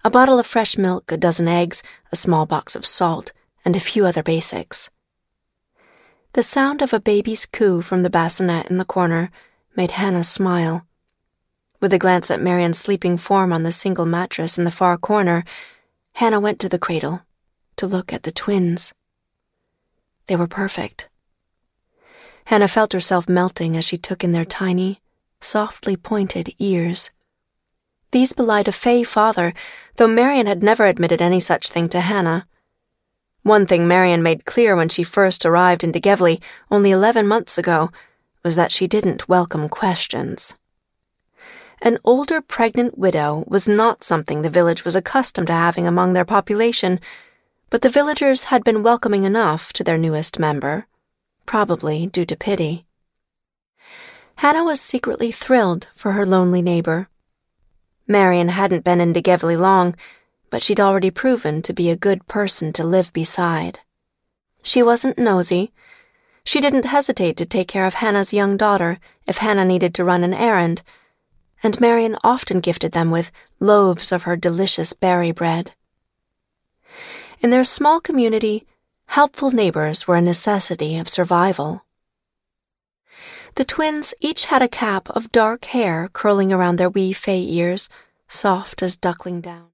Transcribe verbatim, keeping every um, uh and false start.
a bottle of fresh milk, a dozen eggs, a small box of salt, and a few other basics. The sound of a baby's coo from the bassinet in the corner made Hannah smile. With a glance at Marian's sleeping form on the single mattress in the far corner, Hannah went to the cradle to look at the twins. They were perfect. Hannah felt herself melting as she took in their tiny, softly pointed ears. These belied a fey father, though Marian had never admitted any such thing to Hannah. One thing Marian made clear when she first arrived in Degevli only eleven months ago was that she didn't welcome questions. An older pregnant widow was not something the village was accustomed to having among their population, but the villagers had been welcoming enough to their newest member, probably due to pity. Hannah was secretly thrilled for her lonely neighbor. Marian hadn't been in Degevli long, but she'd already proven to be a good person to live beside. She wasn't nosy. She didn't hesitate to take care of Hannah's young daughter if Hannah needed to run an errand, and Marian often gifted them with loaves of her delicious berry bread. In their small community, helpful neighbors were a necessity of survival. The twins each had a cap of dark hair curling around their wee fey ears, soft as duckling down.